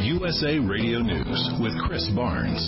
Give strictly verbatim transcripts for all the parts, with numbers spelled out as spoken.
U S A Radio News with Chris Barnes.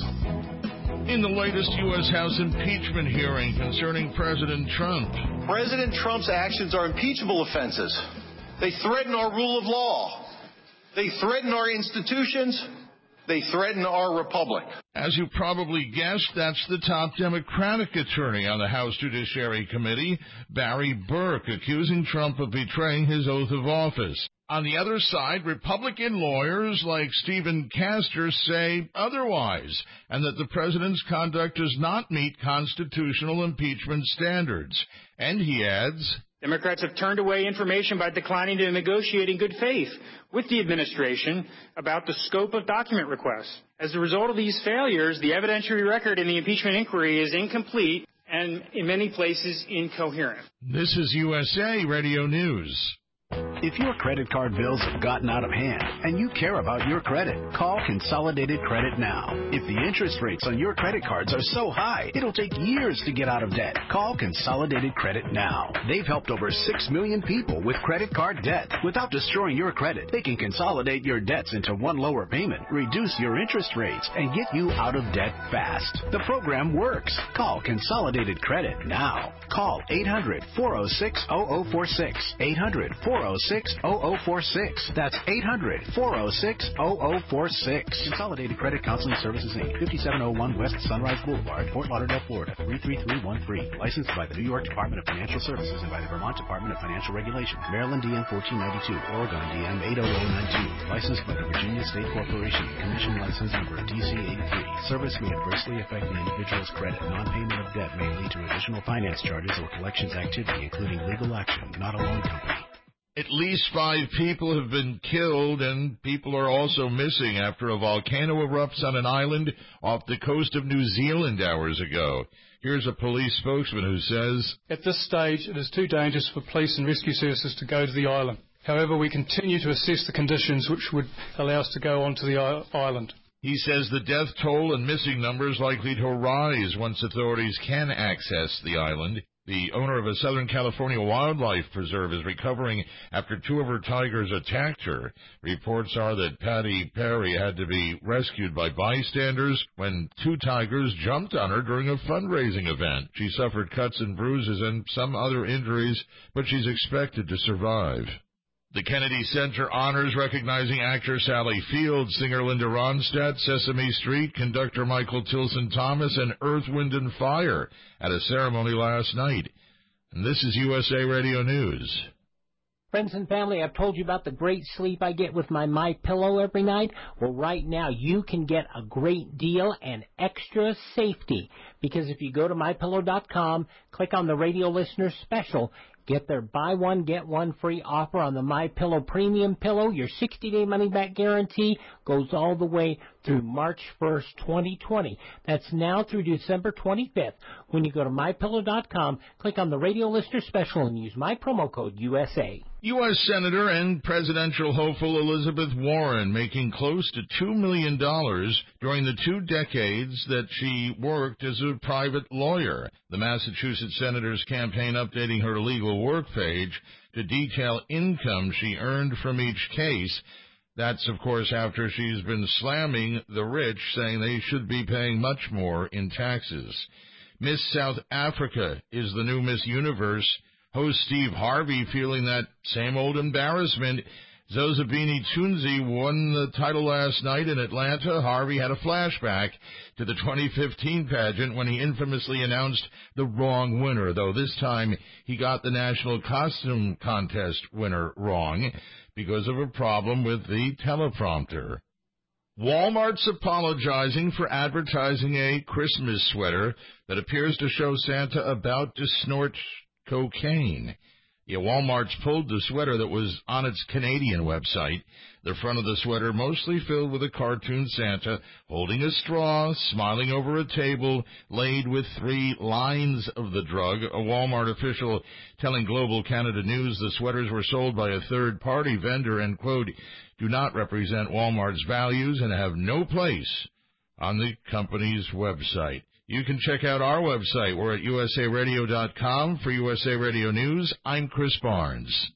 In the latest U S House impeachment hearing concerning President Trump. President Trump's actions are impeachable offenses. They threaten our rule of law. They threaten our institutions. They threaten our republic. As you probably guessed, that's the top Democratic attorney on the House Judiciary Committee, Barry Burke, accusing Trump of betraying his oath of office. On the other side, Republican lawyers like Stephen Castor say otherwise, and that the president's conduct does not meet constitutional impeachment standards. And he adds, Democrats have turned away information by declining to negotiate in good faith with the administration about the scope of document requests. As a result of these failures, the evidentiary record in the impeachment inquiry is incomplete and, in many places, incoherent. This is U S A Radio News. If your credit card bills have gotten out of hand and you care about your credit, call Consolidated Credit now. If the interest rates on your credit cards are so high, it'll take years to get out of debt. Call Consolidated Credit now. They've helped over six million people with credit card debt. Without destroying your credit, they can consolidate your debts into one lower payment, reduce your interest rates, and get you out of debt fast. The program works. Call Consolidated Credit now. Call eight hundred, four oh six, oh oh four six. eight hundred, four oh six, oh oh four six. That's eight hundred, four oh six, oh oh four six. Consolidated Credit Counseling Services, Incorporated, fifty-seven oh one West Sunrise Boulevard, Fort Lauderdale, Florida, three three three one three. Licensed by the New York Department of Financial Services and by the Vermont Department of Financial Regulation. Maryland D M fourteen ninety-two, Oregon D M eight oh oh nine two. Licensed by the Virginia State Corporation. Commission license number D C eighty-three. Service may adversely affect the individual's credit. Non-payment of debt may lead to additional finance charges or collections activity, including legal action, not a loan company. At least five people have been killed, and people are also missing after a volcano erupts on an island off the coast of New Zealand hours ago. Here's a police spokesman who says, At this stage, it is too dangerous for police and rescue services to go to the island. However, we continue to assess the conditions which would allow us to go onto the island. He says the death toll and missing numbers likely to rise once authorities can access the island. The owner of a Southern California wildlife preserve is recovering after two of her tigers attacked her. Reports are that Patty Perry had to be rescued by bystanders when two tigers jumped on her during a fundraising event. She suffered cuts and bruises and some other injuries, but she's expected to survive. The Kennedy Center honors recognizing actor Sally Field, singer Linda Ronstadt, Sesame Street, conductor Michael Tilson Thomas, and Earth, Wind and Fire at a ceremony last night. And this is U S A Radio News. Friends and family, I've told you about the great sleep I get with my MyPillow every night. Well, right now you can get a great deal and extra safety, because if you go to my pillow dot com, click on the radio listener special, get their buy one, get one free offer on the MyPillow Premium Pillow. Your sixty-day money-back guarantee goes all the way through March first, twenty twenty. That's now through December twenty-fifth. When you go to my pillow dot com, click on the radio listener special and use my promo code U S A. U S Senator and presidential hopeful Elizabeth Warren making close to two million dollars during the two decades that she worked as a private lawyer. The Massachusetts senator's campaign updating her legal work page to detail income she earned from each case. That's, of course, after she's been slamming the rich, saying they should be paying much more in taxes. Miss South Africa is the new Miss Universe. Host Steve Harvey feeling that same old embarrassment. Zozibini Tunzi won the title last night in Atlanta. Harvey had a flashback to the twenty fifteen pageant when he infamously announced the wrong winner, though this time he got the National Costume Contest winner wrong because of a problem with the teleprompter. Walmart's apologizing for advertising a Christmas sweater that appears to show Santa about to snort cocaine. Yeah, Walmart's pulled the sweater that was on its Canadian website. The front of the sweater mostly filled with a cartoon Santa holding a straw, smiling over a table laid with three lines of the drug. A Walmart official telling Global Canada News the sweaters were sold by a third-party vendor and, quote, do not represent Walmart's values and have no place on the company's website. You can check out our website. We're at U S A radio dot com. For U S A Radio News, I'm Chris Barnes.